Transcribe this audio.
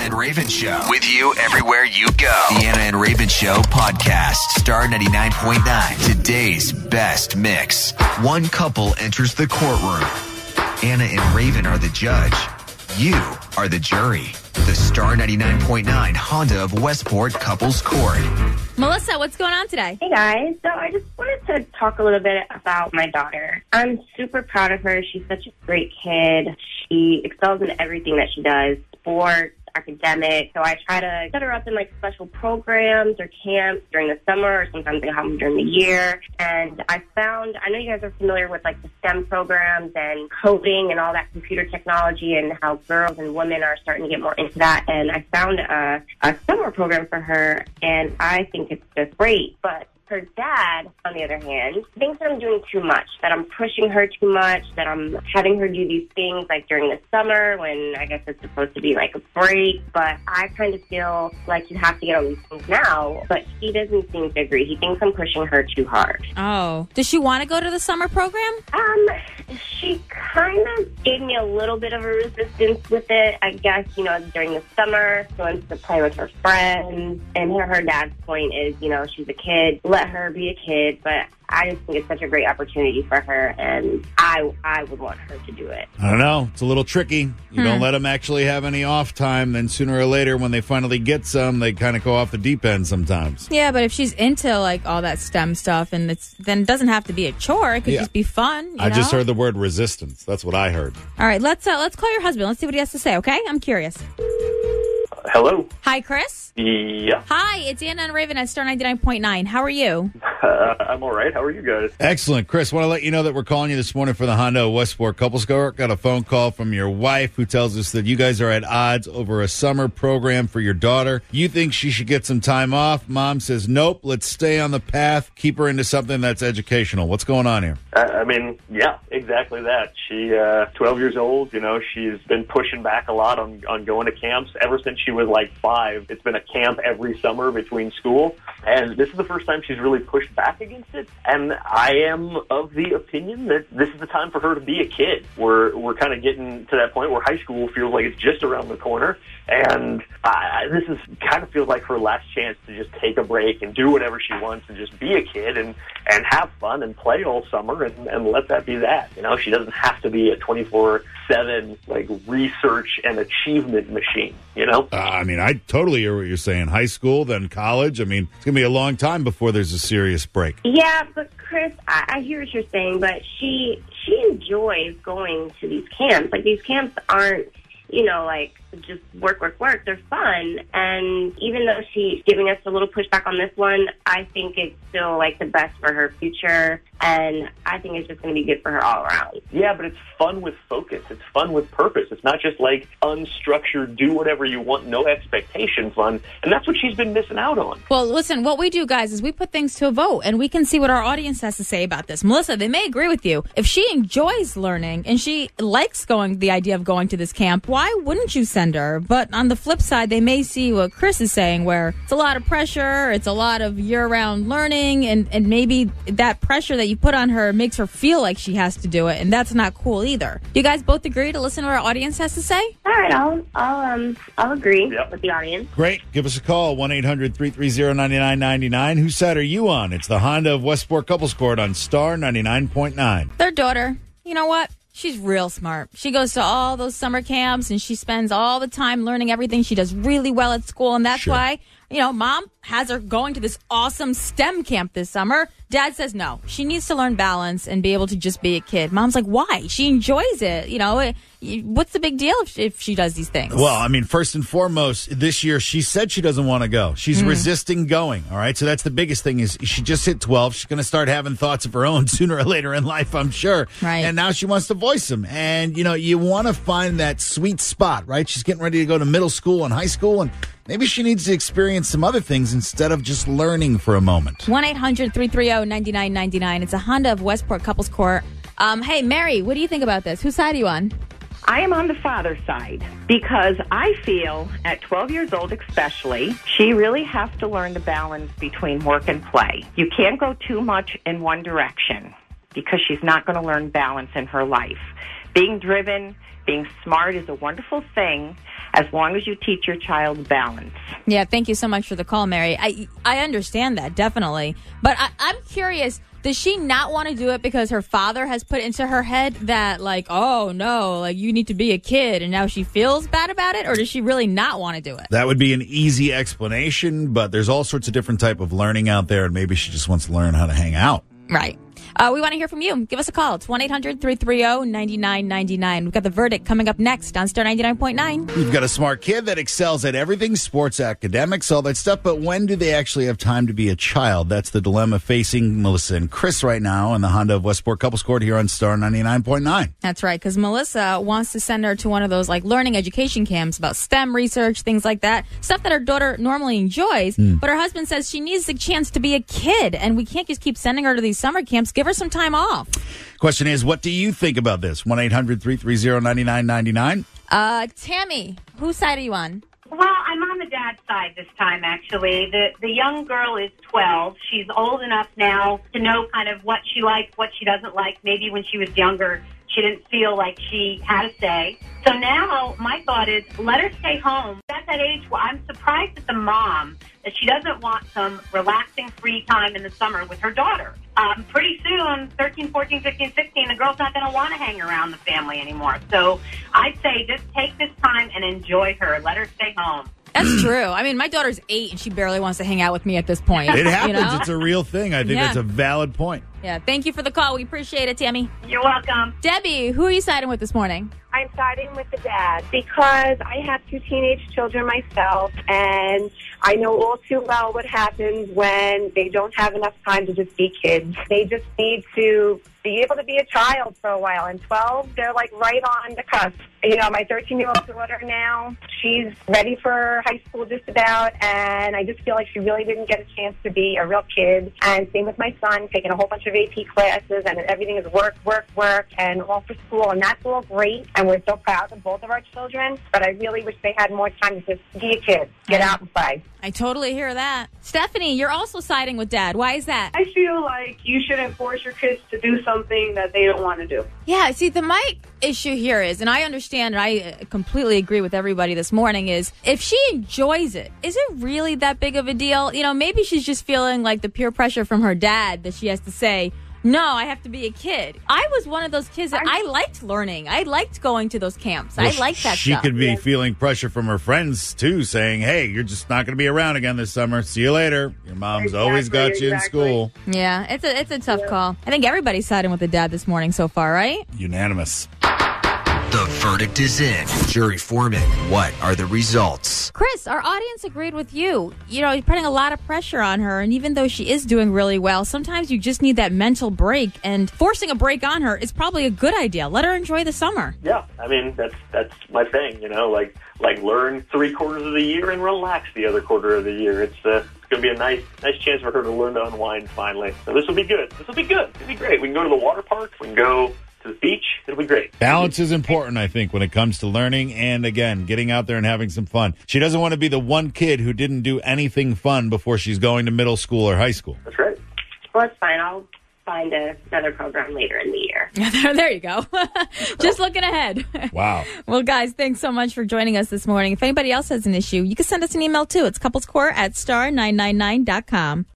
and Raven Show. With you everywhere you go. The Anna and Raven Show podcast. Star 99.9. Today's best mix. One couple enters the courtroom. Anna and Raven are the judge. You are the jury. The Star 99.9 Honda of Westport Couples Court. Melissa, what's going on today? Hey, guys. So I just wanted to talk a little bit about my daughter. I'm super proud of her. She's such a great kid. She excels in everything that she does, sports, academic. So I try to set her up in like special programs or camps during the summer, or sometimes they have them during the year. And I know you guys are familiar with like the STEM programs and coding and all that computer technology and how girls and women are starting to get more into that. And I found a summer program for her, and I think it's just great. But her dad, on the other hand, thinks that I'm doing too much, that I'm pushing her too much, that I'm having her do these things like during the summer when I guess it's supposed to be like a break. But I kind of feel like you have to get on these things now. But he doesn't seem to agree. He thinks I'm pushing her too hard. Oh. Does she want to go to the summer program? She kind of gave me a little bit of a resistance with it. I guess, during the summer, she wants to play with her friends. And her dad's point is, she's a kid. Let her be a kid, but I just think it's such a great opportunity for her, and I would want her to do it. I don't know. It's a little tricky. You don't let them actually have any off time, then sooner or later, when they finally get some, they kind of go off the deep end sometimes. Yeah, but if she's into like all that STEM stuff, and then it doesn't have to be a chore. It could just be fun. I just heard the word resistance. That's what I heard. All right, let's call your husband. Let's see what he has to say. Okay, I'm curious. Hello. Hi, Chris. Yeah. Hi, it's Anna and Raven at Star 99.9. How are you? I'm all right. How are you guys? Excellent. Chris, want to let you know that we're calling you this morning for the Honda Westport Couples Court. Got a phone call from your wife who tells us that you guys are at odds over a summer program for your daughter. You think she should get some time off. Mom says, nope, let's stay on the path. Keep her into something that's educational. What's going on here? Yeah, exactly that. She, 12 years old, she's been pushing back a lot on going to camps ever since she was like 5. It's been a camp every summer between school, and this is the first time she's really pushed back against it. And I am of the opinion that this is the time for her to be a kid. We're kind of getting to that point where high school feels like it's just around the corner, and this is kind of feels like her last chance to just take a break and do whatever she wants and just be a kid and have fun and play all summer and let that be that. She doesn't have to be a 24/7 like research and achievement machine. I totally hear what you're saying. High school, then college. It's going to be a long time before there's a serious break. Yeah, but Chris, I hear what you're saying, but she enjoys going to these camps. Like, these camps aren't, like just work. They're fun. And even though she's giving us a little pushback on this one, I think it's still like the best for her future. And I think it's just going to be good for her all around. Yeah, but it's fun with focus. It's fun with purpose. It's not just like unstructured, do whatever you want, no expectation fun. And that's what she's been missing out on. Well, listen, what we do, guys, is we put things to a vote, and we can see what our audience has to say about this. Melissa, they may agree with you. If she enjoys learning and she likes the idea of going to this camp, why wouldn't you send her? But on the flip side, they may see what Chris is saying, where it's a lot of pressure, it's a lot of year-round learning, and maybe that pressure that you put on her makes her feel like she has to do it, and that's not cool either. You guys both agree to listen to what our audience has to say? All right, I'll agree with the audience. Great. Give us a call, 1-800-330-9999. Whose side are you on? It's the Honda of Westport Couples Court on Star 99.9. Their daughter, you know what? She's real smart. She goes to all those summer camps, and she spends all the time learning everything. She does really well at school, and that's why, Mom has her going to this awesome STEM camp this summer. Dad says no. She needs to learn balance and be able to just be a kid. Mom's like, why? She enjoys it. What's the big deal if she does these things? Well, first and foremost, this year she said she doesn't want to go. She's resisting going, all right? So that's the biggest thing is she just hit 12. She's going to start having thoughts of her own sooner or later in life, I'm sure. Right. And now she wants to voice them. And, you want to find that sweet spot, right? She's getting ready to go to middle school and high school, and maybe she needs to experience some other things instead of just learning for a moment. 1-800-330-9999. It's a Honda of Westport Couples Court. Hey, Mary, what do you think about this? Whose side are you on? I am on the father's side because I feel at 12 years old especially, she really has to learn the balance between work and play. You can't go too much in one direction because she's not going to learn balance in her life. Being driven, being smart is a wonderful thing as long as you teach your child balance. Yeah, thank you so much for the call, Mary. I understand that, definitely. But I'm curious, does she not want to do it because her father has put into her head that, like, oh, no, like, you need to be a kid, and now she feels bad about it? Or does she really not want to do it? That would be an easy explanation, but there's all sorts of different type of learning out there, and maybe she just wants to learn how to hang out. Right. We want to hear from you. Give us a call. It's 1-800-330-9999. We've got the verdict coming up next on Star 99.9. We've got a smart kid that excels at everything, sports, academics, all that stuff, but when do they actually have time to be a child? That's the dilemma facing Melissa and Chris right now in the Honda of Westport Couples Court here on Star 99.9. That's right, because Melissa wants to send her to one of those like learning education camps about STEM research, things like that, stuff that her daughter normally enjoys, but her husband says she needs the chance to be a kid, and we can't just keep sending her to these summer camps. Give her some time off. Question is, what do you think about this? 1-800-330-9999. Tammy, whose side are you on? Well, I'm on the dad's side this time, actually. The young girl is 12. She's old enough now to know kind of what she likes, what she doesn't like. Maybe when she was younger, she didn't feel like she had a say. So now my thought is let her stay home. At that age, well, I'm surprised at the mom that she doesn't want some relaxing free time in the summer with her daughter. Pretty soon, 13, 14, 15, 16, the girl's not going to want to hang around the family anymore. So I'd say just take this time and enjoy her. Let her stay home. That's true. I mean, my daughter's 8 and she barely wants to hang out with me at this point. It happens. You know? It's a real thing. I think that's a valid point. Yeah, thank you for the call. We appreciate it, Tammy. You're welcome. Debbie, who are you siding with this morning? I'm siding with the dad because I have 2 teenage children myself, and I know all too well what happens when they don't have enough time to just be kids. They just need to be able to be a child for a while. And 12, they're like right on the cusp. You know, my 13-year-old daughter now, she's ready for high school just about, and I just feel like she really didn't get a chance to be a real kid. And same with my son, taking a whole bunch of AP classes, and everything is work, and all for school, and that's all great. And we're so proud of both of our children, but I really wish they had more time to just be a kid, get out and play. I totally hear that. Stephanie, you're also siding with Dad. Why is that? I feel like you shouldn't force your kids to do something that they don't want to do. Yeah, see, my issue here is, and I understand, and I completely agree with everybody this morning, is if she enjoys it, is it really that big of a deal? You know, maybe she's just feeling like the peer pressure from her dad that she has to say, no, I have to be a kid. I was one of those kids that I liked learning. I liked going to those camps. I liked that she stuff. She could be feeling pressure from her friends, too, saying, hey, you're just not going to be around again this summer. See you later. Your mom's always got you in school. Yeah, it's a tough call. I think everybody's siding with the dad this morning so far, right? Unanimous. The verdict is in. Jury foreman, what are the results? Chris, our audience agreed with you. You know, you're putting a lot of pressure on her, and even though she is doing really well, sometimes you just need that mental break, and forcing a break on her is probably a good idea. Let her enjoy the summer. Yeah, I mean, that's my thing, you know, like learn 3/4 of the year and relax the other quarter of the year. It's going to be a nice chance for her to learn to unwind finally. So this will be good. It'll be great. We can go to the water park. We can go to the beach. It'll be great. Balance is important, I think, when it comes to learning and, again, getting out there and having some fun. She doesn't want to be the one kid who didn't do anything fun before she's going to middle school or high school. That's right. Well, it's fine. I'll find another program later in the year. There you go. Just looking ahead. Wow. Well, guys, thanks so much for joining us this morning. If anybody else has an issue, you can send us an email, too. It's couplescourt@star999.com.